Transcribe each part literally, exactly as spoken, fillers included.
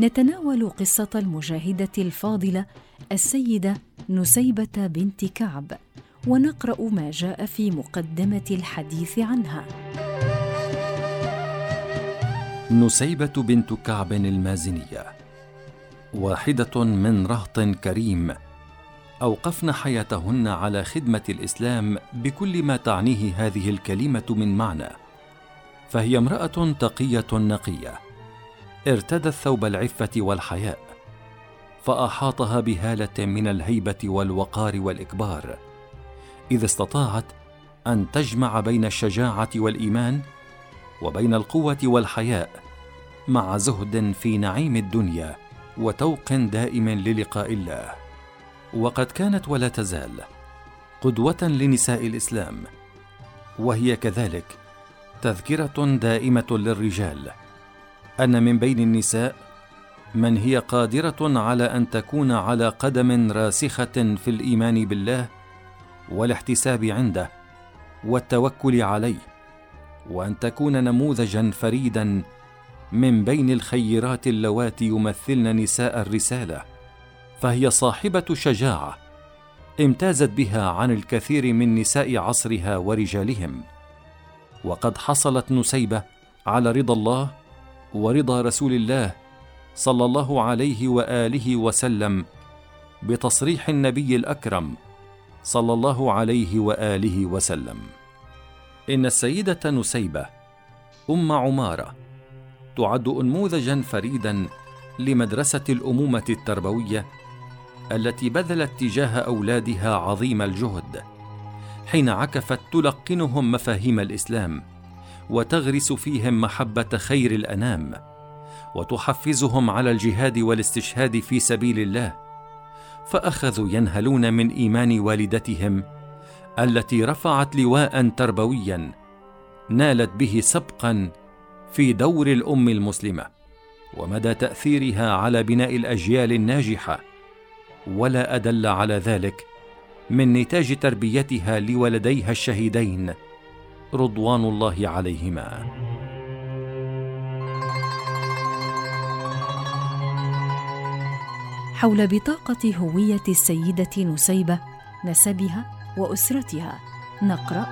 نتناول قصة المجاهدة الفاضلة السيدة نسيبة بنت كعب، ونقرأ ما جاء في مقدمة الحديث عنها. نسيبة بنت كعب المازنية، واحدة من رهط كريم أوقفن حياتهن على خدمة الإسلام بكل ما تعنيه هذه الكلمة من معنى، فهي امرأة تقية نقية ارتدت ثوب العفة والحياء، فأحاطها بهالة من الهيبة والوقار والإكبار، إذ استطاعت أن تجمع بين الشجاعة والإيمان وبين القوة والحياء، مع زهد في نعيم الدنيا وتوق دائم للقاء الله. وقد كانت ولا تزال قدوة لنساء الإسلام، وهي كذلك تذكرة دائمة للرجال أن من بين النساء من هي قادرة على أن تكون على قدم راسخة في الإيمان بالله والاحتساب عنده والتوكل عليه، وأن تكون نموذجا فريدا من بين الخيرات اللواتي يمثلن نساء الرسالة، فهي صاحبة شجاعة امتازت بها عن الكثير من نساء عصرها ورجالهم. وقد حصلت نسيبة على رضا الله ورضا رسول الله صلى الله عليه وآله وسلم بتصريح النبي الأكرم صلى الله عليه وآله وسلم. إن السيدة نسيبة أم عمارة تعد أنموذجا فريدا لمدرسة الأمومة التربوية التي بذلت تجاه أولادها عظيم الجهد، حين عكفت تلقنهم مفاهيم الإسلام وتغرس فيهم محبة خير الأنام، وتحفزهم على الجهاد والاستشهاد في سبيل الله، فأخذوا ينهلون من إيمان والدتهم التي رفعت لواء تربويا نالت به سبقا في دور الأم المسلمة ومدى تأثيرها على بناء الأجيال الناجحة. ولا أدل على ذلك من نتاج تربيتها لولديها الشهيدين رضوان الله عليهما. حول بطاقة هوية السيدة نسيبة، نسبها وأسرتها، نقرأ: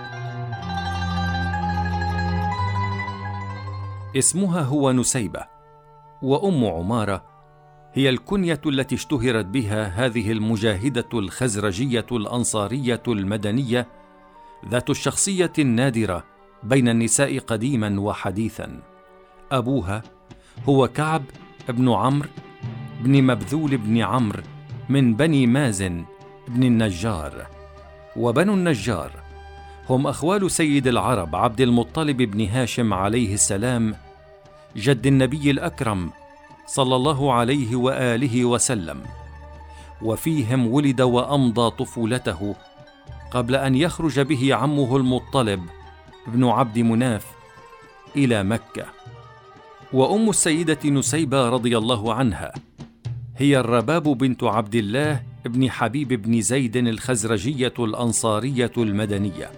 اسمها هو نسيبة، وأم عمارة هي الكنية التي اشتهرت بها هذه المجاهدة الخزرجية الأنصارية المدنية ذات الشخصية النادرة بين النساء قديما وحديثا. أبوها هو كعب بن عمرو بن مبذول بن عمرو من بني مازن بن النجار، وبنو النجار هم أخوال سيد العرب عبد المطلب بن هاشم عليه السلام جد النبي الأكرم صلى الله عليه وآله وسلم، وفيهم ولد وأمضى طفولته قبل أن يخرج به عمه المطلب بن عبد مناف إلى مكة. وأم السيدة نسيبة رضي الله عنها هي الرباب بنت عبد الله بن حبيب بن زيد الخزرجية الأنصارية المدنية.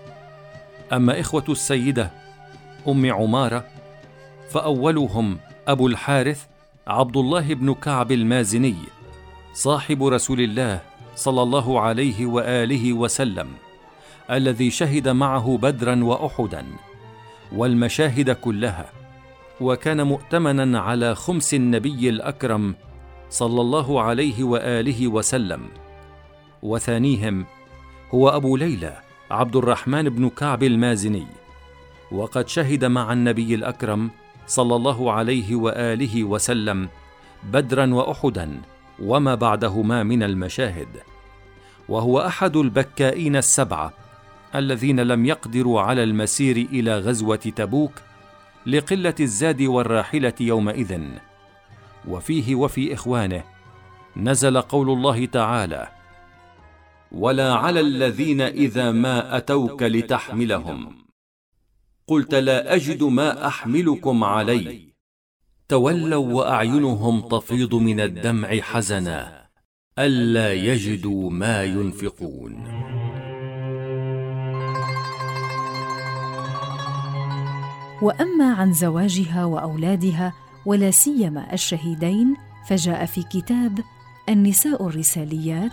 أما إخوة السيدة أم عمارة فأولهم أبو الحارث عبد الله بن كعب المازني صاحب رسول الله صلى الله عليه وآله وسلم، الذي شهد معه بدرا وأحدا والمشاهد كلها، وكان مؤتمنا على خمس النبي الأكرم صلى الله عليه وآله وسلم. وثانيهم هو أبو ليلى عبد الرحمن بن كعب المازني، وقد شهد مع النبي الأكرم صلى الله عليه وآله وسلم بدرا وأحدا وما بعدهما من المشاهد، وهو أحد البكائين السبعة الذين لم يقدروا على المسير إلى غزوة تبوك لقلة الزاد والراحلة يومئذ. وفيه وفي إخوانه نزل قول الله تعالى: ولا على الذين إذا ما أتوك لتحملهم قلت لا أجد ما أحملكم عليه تولوا وأعينهم تفيض من الدمع حزنا ألا يجدوا ما ينفقون. وأما عن زواجها وأولادها ولا سيما الشهيدين، فجاء في كتاب النساء الرساليات: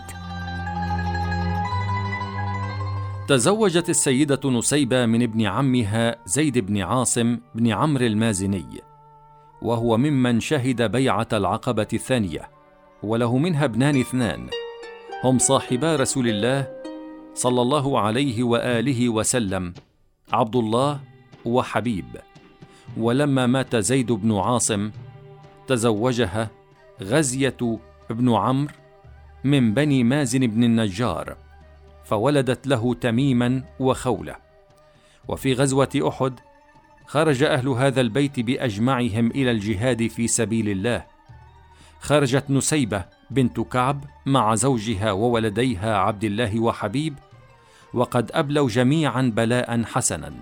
تزوجت السيدة نسيبة من ابن عمها زيد بن عاصم بن عمرو المازني، وهو ممن شهد بيعة العقبة الثانية، وله منها ابنان اثنان هم صاحبا رسول الله صلى الله عليه وآله وسلم، عبد الله وحبيب. ولما مات زيد بن عاصم تزوجها غزية بن عمرو من بني مازن بن النجار، فولدت له تميما وخولة. وفي غزوة أحد خرج أهل هذا البيت بأجمعهم إلى الجهاد في سبيل الله. خرجت نسيبة بنت كعب مع زوجها وولديها عبد الله وحبيب، وقد أبلوا جميعا بلاء حسنا.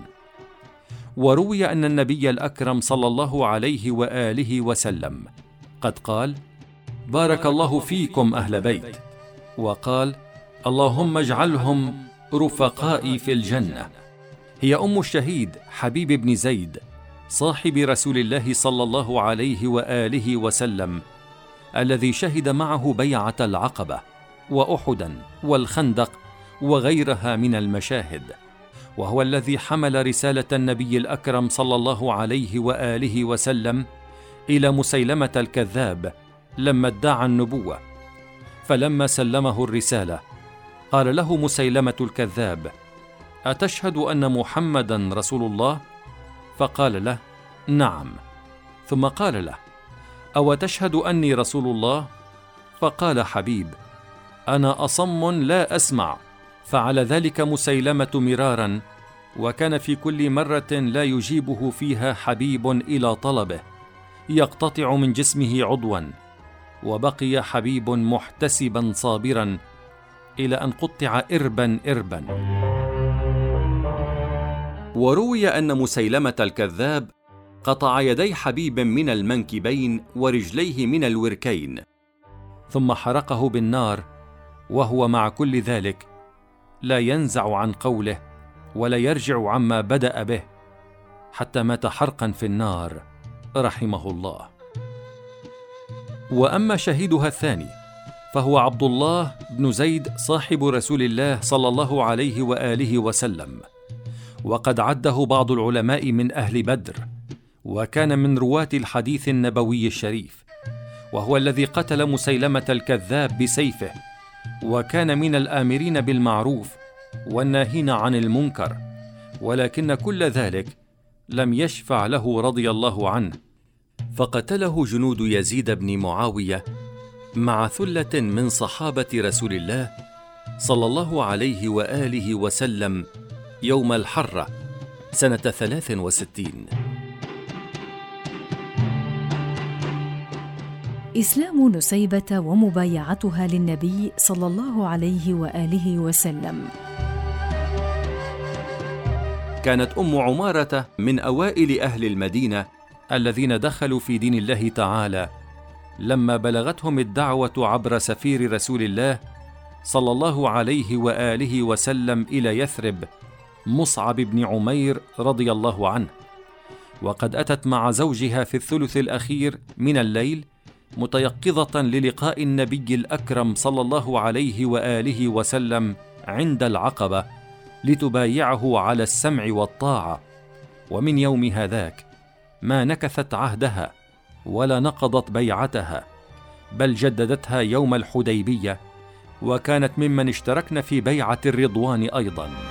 وروي أن النبي الأكرم صلى الله عليه وآله وسلم قد قال: بارك الله فيكم أهل بيت، وقال: اللهم اجعلهم رفقائي في الجنة. هي أم الشهيد حبيب بن زيد صاحب رسول الله صلى الله عليه وآله وسلم، الذي شهد معه بيعة العقبة وأحدا والخندق وغيرها من المشاهد، وهو الذي حمل رسالة النبي الأكرم صلى الله عليه وآله وسلم إلى مسيلمة الكذاب لما ادعى النبوة. فلما سلمه الرسالة قال له مسيلمة الكذاب: أتشهد أن محمدا رسول الله؟ فقال له: نعم. ثم قال له: أو تشهد أني رسول الله؟ فقال حبيب: أنا أصم لا أسمع. فعل ذلك مسيلمة مرارا، وكان في كل مرة لا يجيبه فيها حبيب إلى طلبه يقتطع من جسمه عضوا، وبقي حبيب محتسبا صابرا إلى أن قطع إربا إربا. وروي أن مسيلمة الكذاب قطع يدي حبيب من المنكبين ورجليه من الوركين، ثم حرقه بالنار، وهو مع كل ذلك لا ينزع عن قوله ولا يرجع عما بدأ به، حتى مات حرقا في النار رحمه الله. وأما شهيدها الثاني فهو عبد الله بن زيد صاحب رسول الله صلى الله عليه وآله وسلم، وقد عده بعض العلماء من أهل بدر، وكان من رواة الحديث النبوي الشريف، وهو الذي قتل مسيلمة الكذاب بسيفه، وكان من الآمرين بالمعروف والناهين عن المنكر، ولكن كل ذلك لم يشفع له رضي الله عنه، فقتله جنود يزيد بن معاوية مع ثلة من صحابة رسول الله صلى الله عليه وآله وسلم يوم الحرة سنة ثلاث وستين. إسلام نسيبة ومبايعتها للنبي صلى الله عليه وآله وسلم. كانت أم عمارة من أوائل أهل المدينة الذين دخلوا في دين الله تعالى لما بلغتهم الدعوة عبر سفير رسول الله صلى الله عليه وآله وسلم إلى يثرب، مصعب بن عمير رضي الله عنه. وقد أتت مع زوجها في الثلث الأخير من الليل متيقظة للقاء النبي الأكرم صلى الله عليه وآله وسلم عند العقبة لتبايعه على السمع والطاعة. ومن يوم هذاك ما نكثت عهدها ولا نقضت بيعتها، بل جددتها يوم الحديبية، وكانت ممن اشتركن في بيعة الرضوان أيضا.